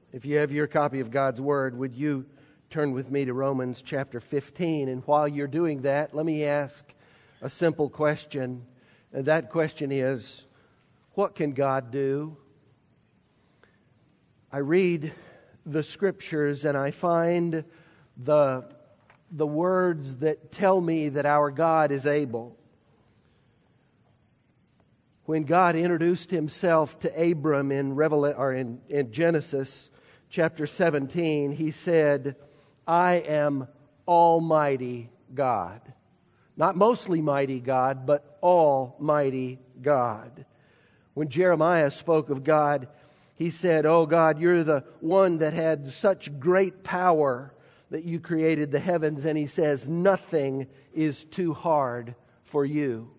If you have your copy of God's Word, would you turn with me to Romans chapter 15? And while you're doing that, let me ask a simple question. And that question is, what can God do? I read the Scriptures and I find the words that tell me that our God is able. When God introduced Himself to Abram in Genesis chapter 17, He said, I am Almighty God. Not mostly mighty God, but Almighty God. When Jeremiah spoke of God, he said, oh God, you're the one that had such great power that you created the heavens. And he says, nothing is too hard for you.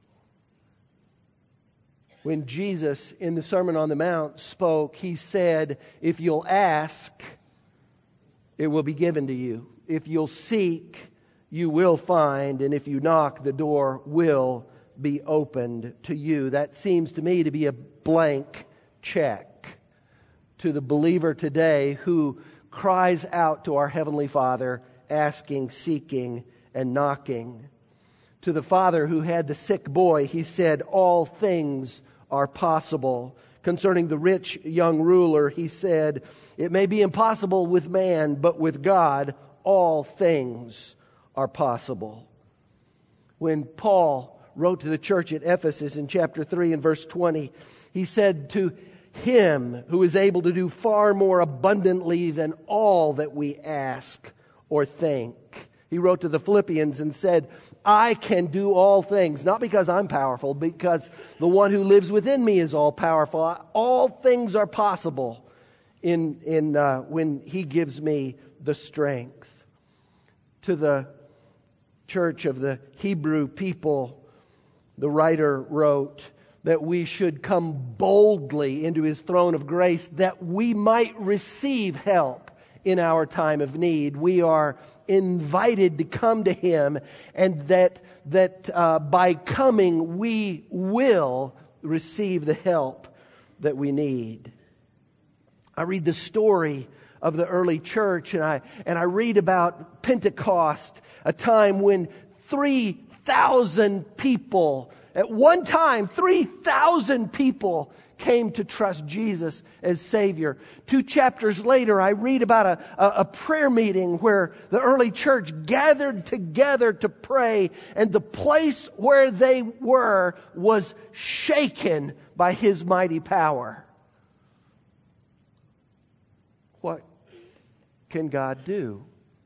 When Jesus in the Sermon on the Mount spoke, He said, if you'll ask, it will be given to you. If you'll seek, you will find. And if you knock, the door will be opened to you. That seems to me to be a blank check to the believer today who cries out to our Heavenly Father, asking, seeking, and knocking. To the father who had the sick boy, He said, all things are possible. Concerning the rich young ruler, He said, it may be impossible with man, but with God, all things are possible. When Paul wrote to the church at Ephesus in chapter 3 and verse 20, he said, to Him who is able to do far more abundantly than all that we ask or think. He wrote to the Philippians and said, I can do all things, not because I'm powerful, because the one who lives within me is all powerful. All things are possible when He gives me the strength. To the church of the Hebrew people, the writer wrote that we should come boldly into His throne of grace that we might receive help in our time of need. We are invited to come to Him, and that by coming we will receive the help that we need. I read the story of the early church, and I read about Pentecost, a time when 3,000 people, at one time 3,000 people came to trust Jesus as Savior. 2 chapters later, I read about a prayer meeting where the early church gathered together to pray, and the place where they were was shaken by His mighty power. What can God do?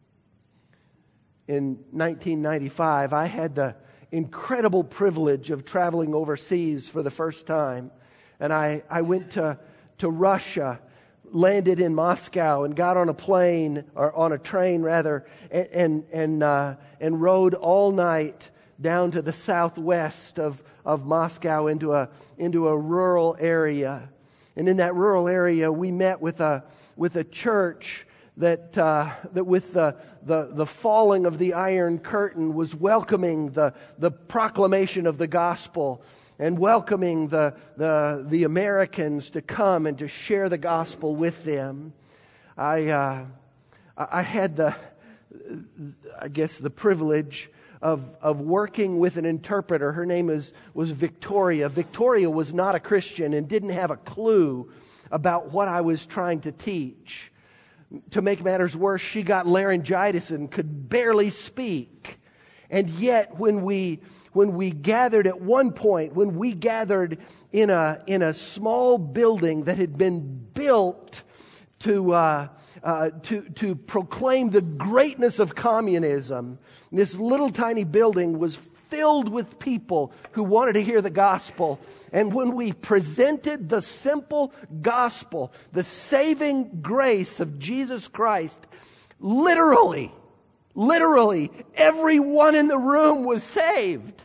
In 1995, I had the incredible privilege of traveling overseas for the first time. And I went to Russia, landed in Moscow, and got on a plane, or on a train rather, and rode all night down to the southwest of Moscow into a rural area. And in that rural area, we met with a church that with the falling of the Iron Curtain was welcoming the proclamation of the gospel, and welcoming the Americans to come and to share the gospel with them. I had the privilege of working with an interpreter. Her name was Victoria. Victoria was not a Christian and didn't have a clue about what I was trying to teach. To make matters worse, she got laryngitis and could barely speak. And yet, when we gathered at one point, when we gathered in a small building that had been built to proclaim the greatness of communism, this little tiny building was filled with people who wanted to hear the gospel. And when we presented the simple gospel, the saving grace of Jesus Christ, literally, everyone in the room was saved.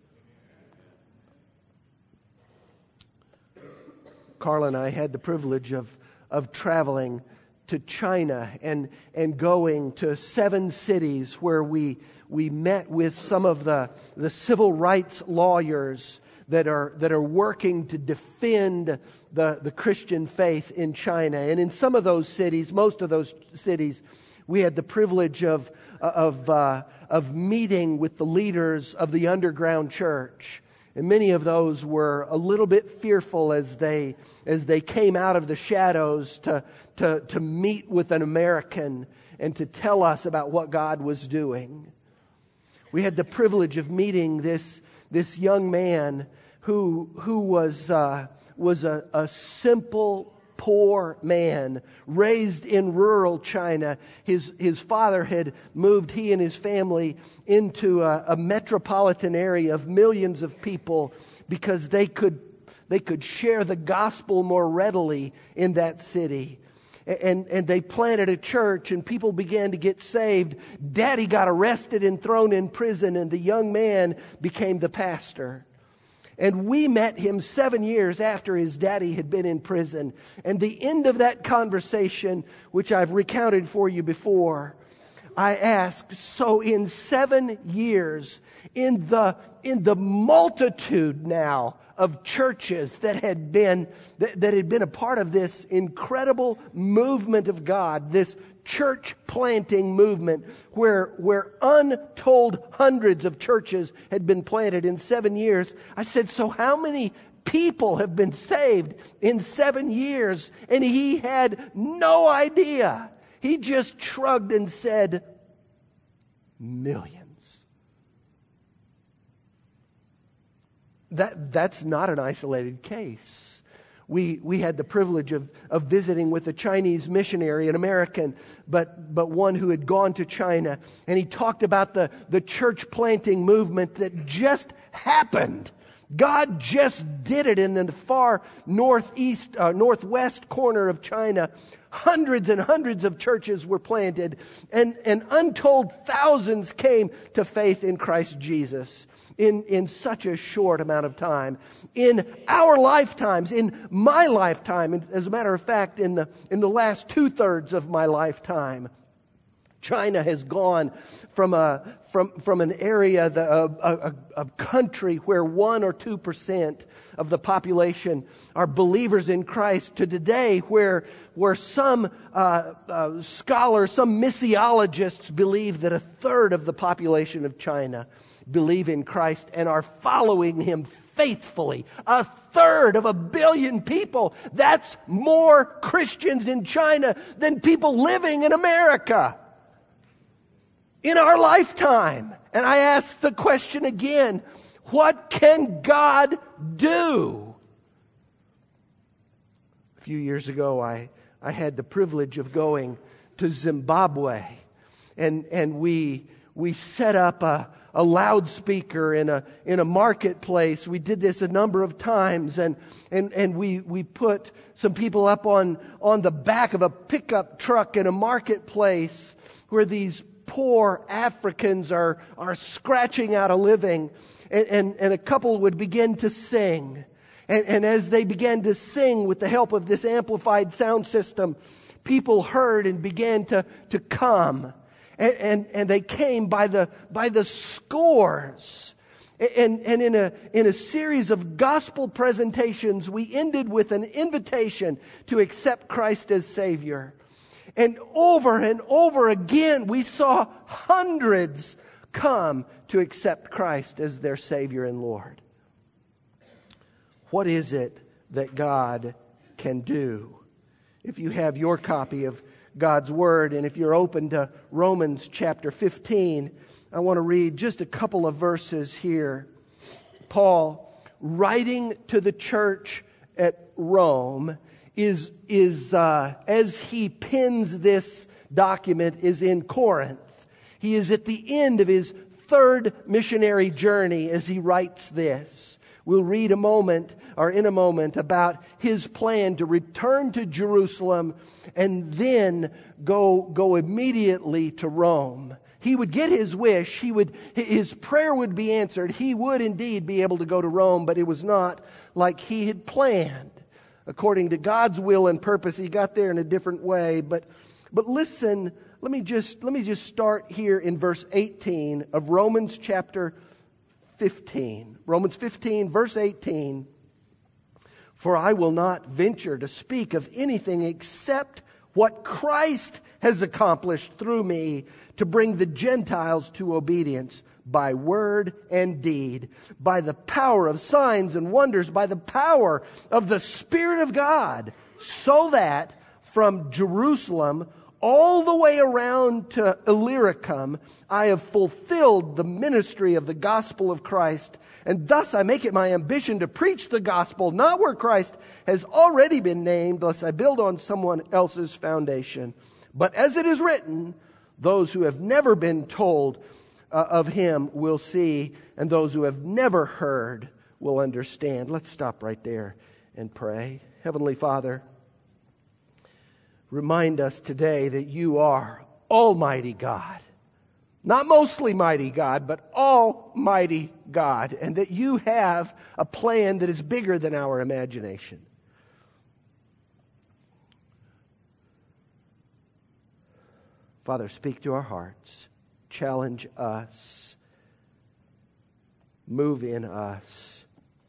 Carla and I had the privilege of traveling to China and going to 7 cities where we met with some of the civil rights lawyers that are working to defend the Christian faith in China. And in some of those cities, most of those cities, we had the privilege of meeting with the leaders of the underground church. And many of those were a little bit fearful as they came out of the shadows to meet with an American and to tell us about what God was doing. We had the privilege of meeting this young man who was a simple, poor man raised in rural China. His father had moved he and his family into a metropolitan area of millions of people because they could share the gospel more readily in that city. And they planted a church and people began to get saved. Daddy got arrested and thrown in prison, and the young man became the pastor. And we met him 7 years after his daddy had been in prison. And the end of that conversation, which I've recounted for you before, I asked, so in 7 years, in the multitude now of churches that had been a part of this incredible movement of God, this church planting movement where untold hundreds of churches had been planted in 7 years. I said, so how many people have been saved in 7 years? And he had no idea. He just shrugged and said, millions. That's not an isolated case. We had the privilege of visiting with a Chinese missionary, an American, but one who had gone to China. And he talked about the church planting movement that just happened. God just did it in the far northwest corner of China. Hundreds and hundreds of churches were planted, and untold thousands came to faith in Christ Jesus in such a short amount of time. In our lifetimes, in my lifetime, and as a matter of fact, in the last 2/3 of my lifetime, China has gone from an area, a country where 1 or 2% of the population are believers in Christ, to today where some scholars, some missiologists believe that 1/3 of the population of China believe in Christ and are following Him faithfully. 1/3 of 1 billion people. That's more Christians in China than people living in America in our lifetime. And I ask the question again, what can God do? A few years ago, I had the privilege of going to Zimbabwe, and we set up a loudspeaker in a marketplace. We did this a number of times, and we put some people up on the back of a pickup truck in a marketplace where these poor Africans are scratching out a living, and a couple would begin to sing. And as they began to sing with the help of this amplified sound system, people heard and began to come. And they came by the scores. And in a series of gospel presentations, we ended with an invitation to accept Christ as Savior. And over again, we saw hundreds come to accept Christ as their Savior and Lord. What is it that God can do? If you have your copy of God's Word, and if you're open to Romans chapter 15, I want to read just a couple of verses here. Paul, writing to the church at Rome, is as he pens this document, is in Corinth. He is at the end of his 3rd missionary journey as he writes this. We'll read in a moment about his plan to return to Jerusalem and then go immediately to Rome. He would get his wish. His prayer would be answered. He would indeed be able to go to Rome, but it was not like he had planned. According to God's will and purpose, he got there in a different way. But listen, let me just start here in verse 18 of Romans chapter 15. Romans 15, verse 18. For I will not venture to speak of anything except what Christ has accomplished through me to bring the Gentiles to obedience by word and deed, by the power of signs and wonders, by the power of the Spirit of God, so that from Jerusalem all the way around to Illyricum, I have fulfilled the ministry of the gospel of Christ. And thus I make it my ambition to preach the gospel, not where Christ has already been named, lest I build on someone else's foundation. But as it is written, those who have never been told of him will see, and those who have never heard will understand. Let's stop right there and pray. Heavenly Father, remind us today that you are Almighty God. Not mostly mighty God, but Almighty God. And that you have a plan that is bigger than our imagination. Father, speak to our hearts. Challenge us. Move in us.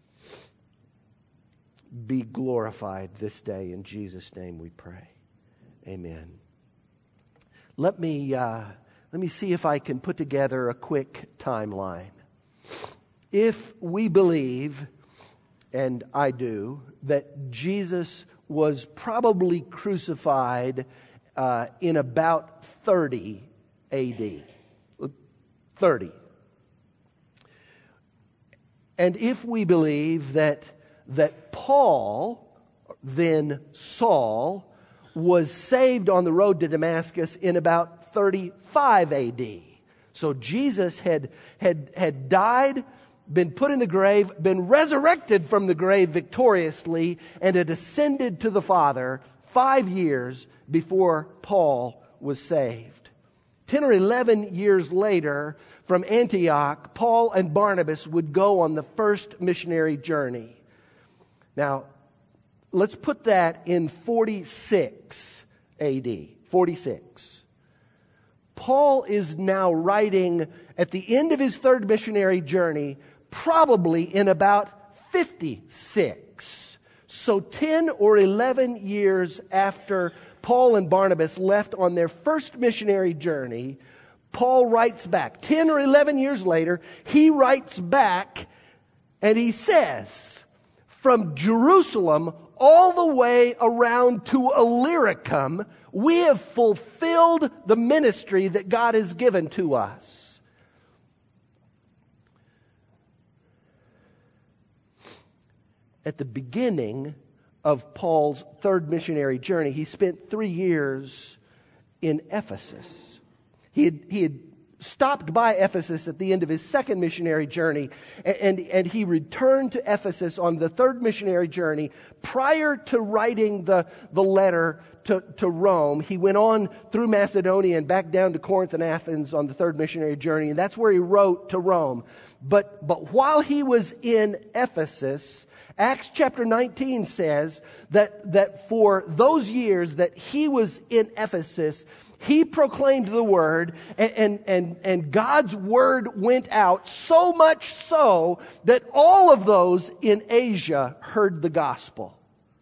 Be glorified this day. In Jesus' name we pray. Amen. Let me see if I can put together a quick timeline. If we believe, and I do, that Jesus was probably crucified in about 30 A.D. 30. And if we believe that Paul, then Saul, was saved on the road to Damascus in about 35 A.D. So Jesus had died, been put in the grave, been resurrected from the grave victoriously, and had ascended to the Father 5 years before Paul was saved. 10 or 11 years later, from Antioch, Paul and Barnabas would go on the first missionary journey. Now, let's put that in 46 A.D. 46. Paul is now writing at the end of his third missionary journey, probably in about 56. So 10 or 11 years after Paul and Barnabas left on their first missionary journey, Paul writes back. 10 or 11 years later, he writes back and he says, from Jerusalem all the way around to Illyricum, we have fulfilled the ministry that God has given to us. At the beginning of Paul's third missionary journey, he spent 3 years in Ephesus. He had stopped by Ephesus at the end of his second missionary journey, and he returned to Ephesus on the third missionary journey. Prior to writing the letter to Rome, he went on through Macedonia and back down to Corinth and Athens on the third missionary journey, and that's where he wrote to Rome. But while he was in Ephesus, Acts chapter 19 says that for those years that he was in Ephesus, he proclaimed the word, and God's word went out, so much so that all of those in Asia heard the gospel.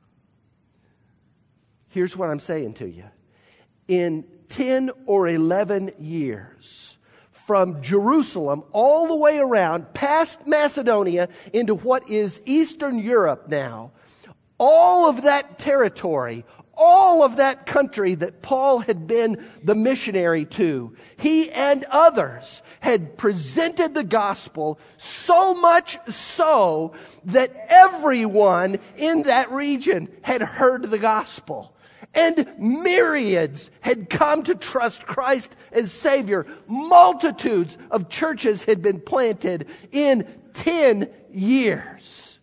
Here's what I'm saying to you. In 10 or 11 years, from Jerusalem all the way around, past Macedonia, into what is Eastern Europe now, all of that territory, all of that country that Paul had been the missionary to, he and others had presented the gospel, so much so that everyone in that region had heard the gospel. And myriads had come to trust Christ as Savior. Multitudes of churches had been planted in 10 years.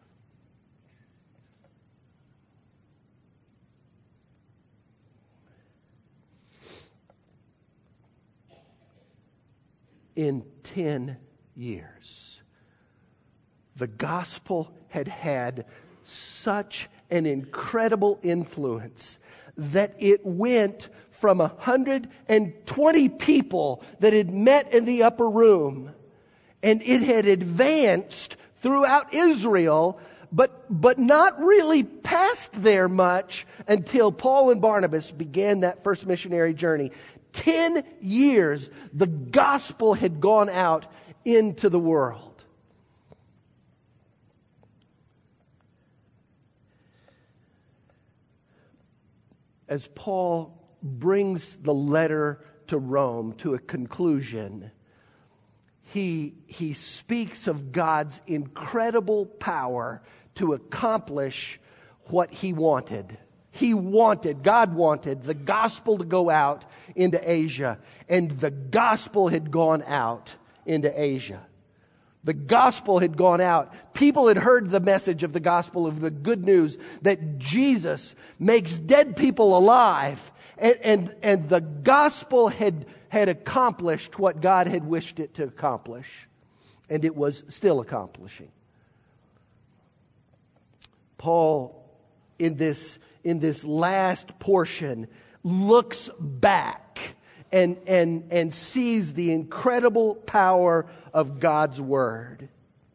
In 10 years, the gospel had had such an incredible influence that it went from 120 people that had met in the upper room, And it had advanced throughout Israel, but not really past there much until Paul and Barnabas began that first missionary journey. 10 years, the gospel had gone out into the world. As Paul brings the letter to Rome to a conclusion, he speaks of God's incredible power to accomplish what he wanted. God wanted the gospel to go out into Asia, and the gospel had gone out into Asia. The gospel had gone out. People had heard the message of the gospel, of the good news that Jesus makes dead people alive. And the gospel had accomplished what God had wished it to accomplish. And it was still accomplishing. Paul, in this last portion, looks back and sees the incredible power of God's Word.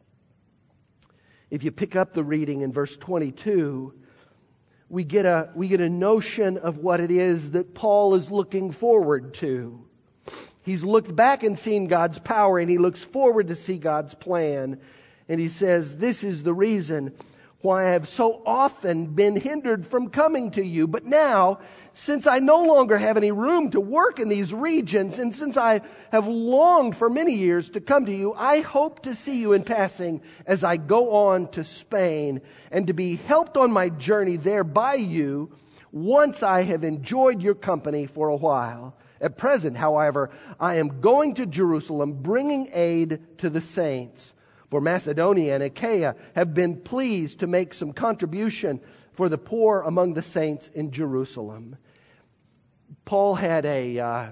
If you pick up the reading in verse 22, we get a notion of what it is that Paul is looking forward to. He's looked back and seen God's power, and he looks forward to see God's plan. And he says, "This is the reason why I have so often been hindered from coming to you. But now, since I no longer have any room to work in these regions, and since I have longed for many years to come to you, I hope to see you in passing as I go on to Spain, and to be helped on my journey there by you once I have enjoyed your company for a while. At present, however, I am going to Jerusalem, bringing aid to the saints. For Macedonia and Achaia have been pleased to make some contribution for the poor among the saints in Jerusalem." Paul had a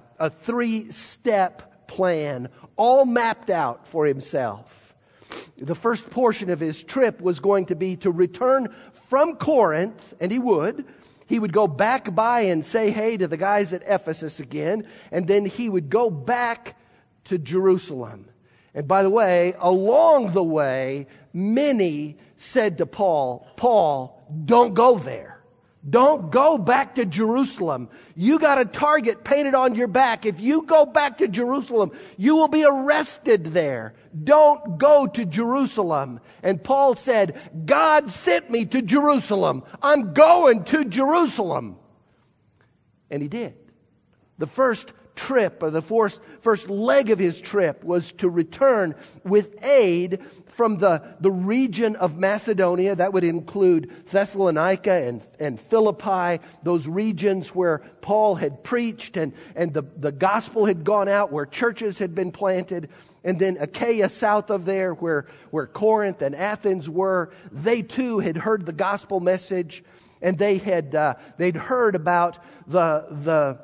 3-step plan all mapped out for himself. The first portion of his trip was going to be to return from Corinth, and he would. He would go back by and say hey to the guys at Ephesus again, and then he would go back to Jerusalem. And by the way, along the way, many said to Paul, "Paul, don't go there. Don't go back to Jerusalem. You got a target painted on your back. If you go back to Jerusalem, you will be arrested there. Don't go to Jerusalem." And Paul said, "God sent me to Jerusalem. I'm going to Jerusalem." And he did. The first trip, or the first leg of his trip, was to return with aid from the region of Macedonia. That would include Thessalonica and Philippi, those regions where Paul had preached and the gospel had gone out, where churches had been planted. And then Achaia south of there, where Corinth and Athens were, they too had heard the gospel message, and they'd heard about the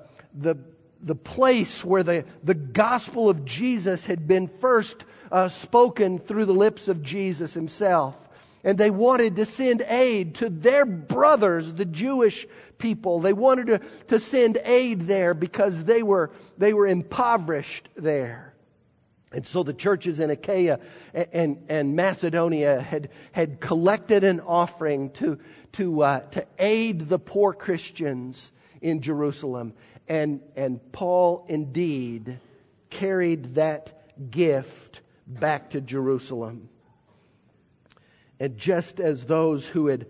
place where the gospel of Jesus had been first spoken through the lips of Jesus himself. And they wanted to send aid to their brothers, the Jewish people. They wanted to send aid there because they were impoverished there. And so the churches in Achaia and Macedonia had collected an offering to aid the poor Christians in Jerusalem. And Paul indeed carried that gift back to Jerusalem. And just as those who had,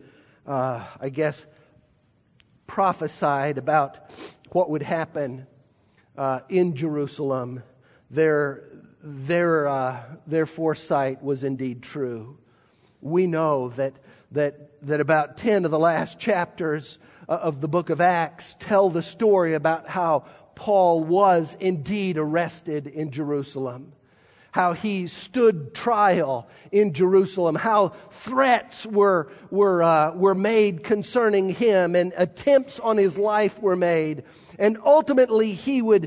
prophesied about what would happen in Jerusalem, their foresight was indeed true. We know that about 10 of the last chapters of the book of Acts tell the story about how Paul was indeed arrested in Jerusalem, how he stood trial in Jerusalem, how threats were made concerning him, and attempts on his life were made, and ultimately he would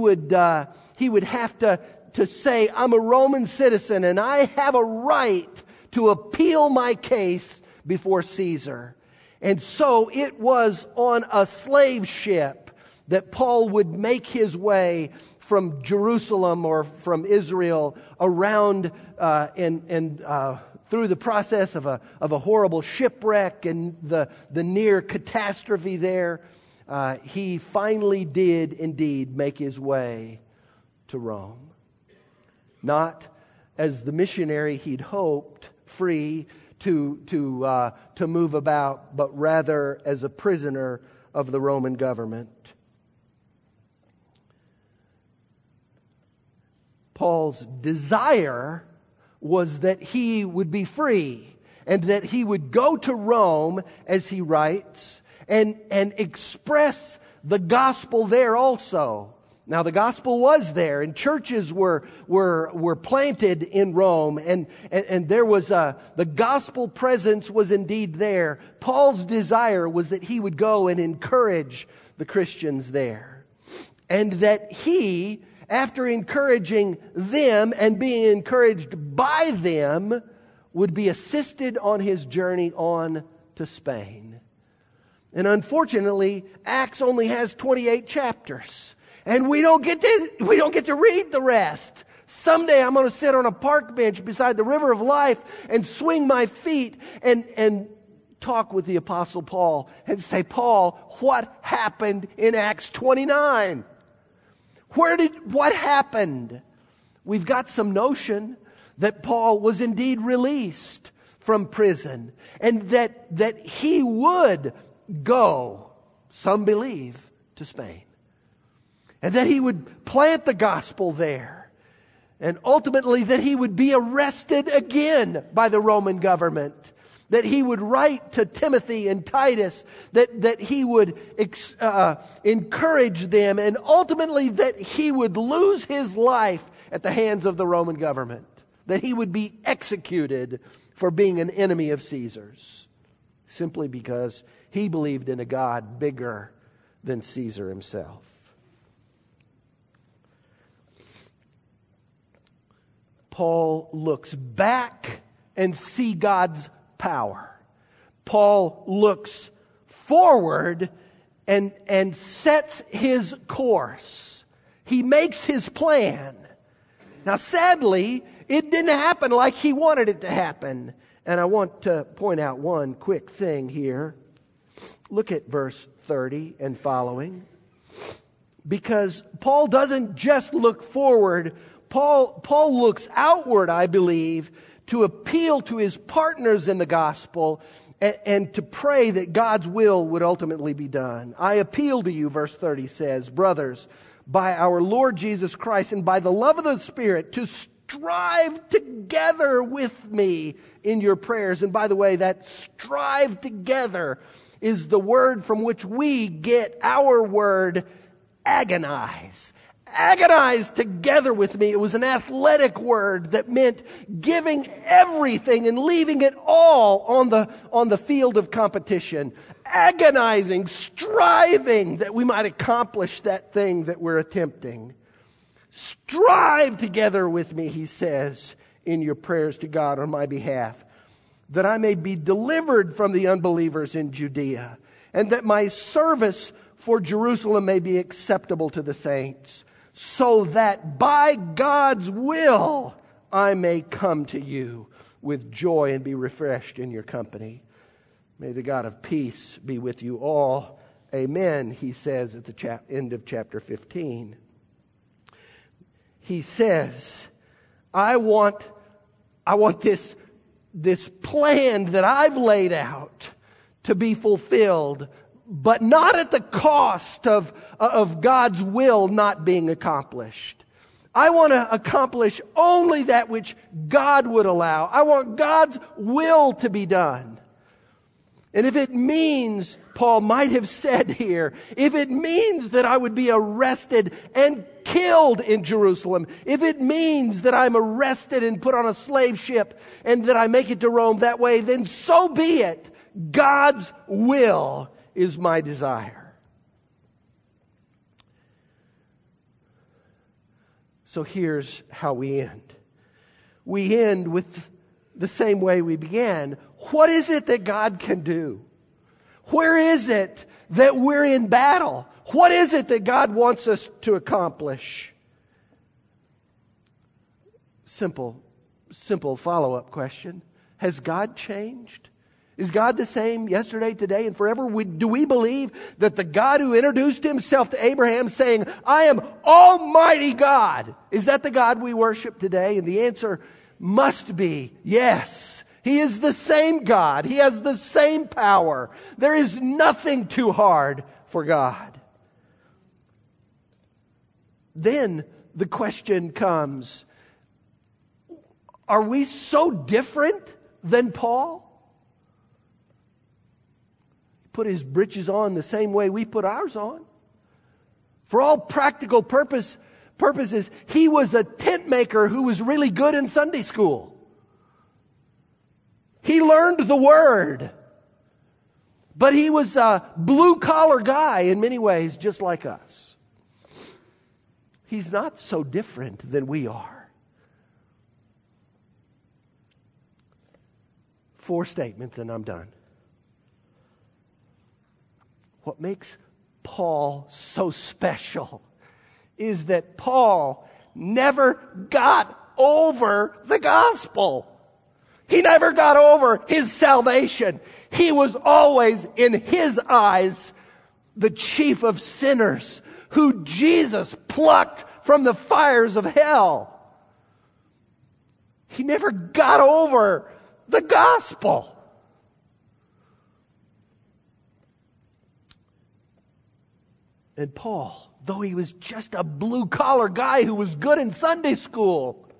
have to say, "I'm a Roman citizen and I have a right to appeal my case before Caesar." And so it was on a slave ship that Paul would make his way from Jerusalem or from Israel around and through the process of a horrible shipwreck and the near catastrophe there, he finally did indeed make his way to Rome. Not as the missionary he'd hoped, free to move about, but rather as a prisoner of the Roman government. Paul's desire was that he would be free and that he would go to Rome, as he writes, and express the gospel there also. Now, the gospel was there, and churches were planted in Rome, and there was the gospel presence was indeed there. Paul's desire was that he would go and encourage the Christians there, and that he, after encouraging them and being encouraged by them, would be assisted on his journey on to Spain. And unfortunately, Acts only has 28 chapters. And we don't get to read the rest. Someday I'm going to sit on a park bench beside the river of life and swing my feet and talk with the Apostle Paul and say, Paul, what happened in Acts 29? What happened? We've got some notion that Paul was indeed released from prison and that he would go, some believe, to Spain. And that he would plant the gospel there. And ultimately that he would be arrested again by the Roman government. That he would write to Timothy and Titus. That he would encourage them. And ultimately that he would lose his life at the hands of the Roman government. That he would be executed for being an enemy of Caesar's. Simply because he believed in a God bigger than Caesar himself. Paul looks back and sees God's power. Paul looks forward and sets his course. He makes his plan. Now, sadly, it didn't happen like he wanted it to happen. And I want to point out one quick thing here. Look at verse 30 and following. Because Paul doesn't just look forward. Paul looks outward, I believe, to appeal to his partners in the gospel and to pray that God's will would ultimately be done. I appeal to you, verse 30 says, brothers, by our Lord Jesus Christ and by the love of the Spirit, to strive together with me in your prayers. And by the way, that strive together is the word from which we get our word agonize. Agonize together with me. It was an athletic word that meant giving everything and leaving it all on the field of competition. Agonizing, striving that we might accomplish that thing that we're attempting. Strive together with me, he says, in your prayers to God on my behalf, that I may be delivered from the unbelievers in Judea, and that my service for Jerusalem may be acceptable to the saints, so that by God's will I may come to you with joy and be refreshed in your company. May the God of peace be with you all. Amen, he says at the end of chapter 15. He says, I want this plan that I've laid out to be fulfilled, but not at the cost of God's will not being accomplished. I want to accomplish only that which God would allow. I want God's will to be done. And if it means, Paul might have said here, if it means that I would be arrested and killed in Jerusalem, if it means that I'm arrested and put on a slave ship and that I make it to Rome that way, then so be it. God's will is my desire. So here's how we end. We end with the same way we began. What is it that God can do? Where is it that we're in battle? What is it that God wants us to accomplish? Simple follow-up question. Has God changed? Is God the same yesterday, today, and forever? Do we believe that the God who introduced himself to Abraham saying, I am Almighty God, is that the God we worship today? And the answer must be yes. He is the same God. He has the same power. There is nothing too hard for God. Then the question comes, are we so different than Paul? Put his britches on the same way we put ours on. For all practical purposes, he was a tent maker who was really good in Sunday school. He learned the word. But he was a blue-collar guy in many ways, just like us. He's not so different than we are. 4 statements and I'm done. What makes Paul so special is that Paul never got over the gospel. He never got over his salvation. He was always, in his eyes, the chief of sinners who Jesus plucked from the fires of hell. He never got over the gospel. And Paul, though he was just a blue-collar guy who was good in Sunday school,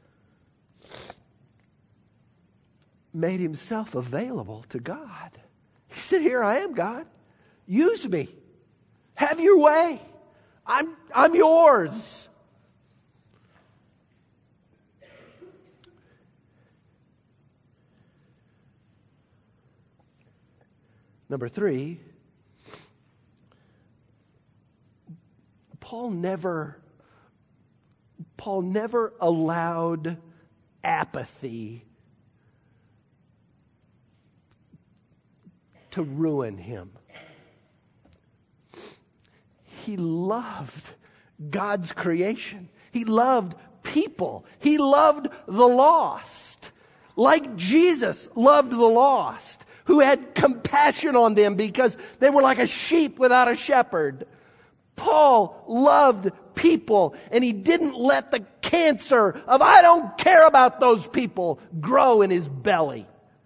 made himself available to God. He said, here I am, God. Use me. Have your way. I'm yours. Number 3, Paul never allowed apathy to ruin him. He loved God's creation. He loved people. He loved the lost. Like Jesus loved the lost, who had compassion on them because they were like a sheep without a shepherd. Paul loved people, and he didn't let the cancer of I don't care about those people grow in his belly.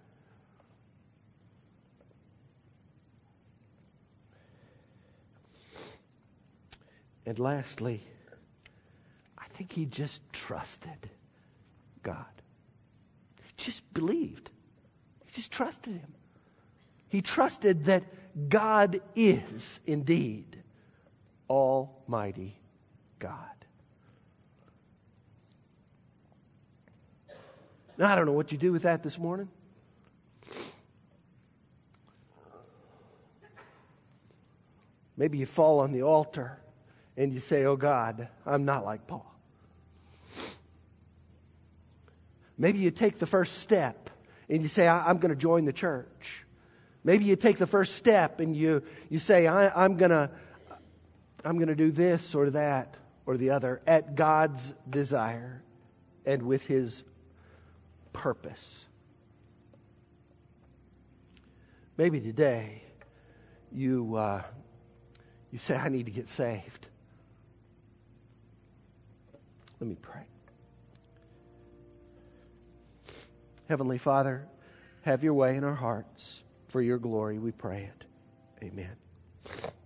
And lastly, I think he just trusted God. He just believed. He just trusted him. He trusted that God is indeed Almighty God. Now, I don't know what you do with that this morning. Maybe you fall on the altar and you say, oh God, I'm not like Paul. Maybe you take the first step and you say, I'm going to join the church. Maybe you take the first step and you say, I'm going to do this or that or the other at God's desire and with His purpose. Maybe today you say, I need to get saved. Let me pray. Heavenly Father, have your way in our hearts. For your glory, we pray it. Amen.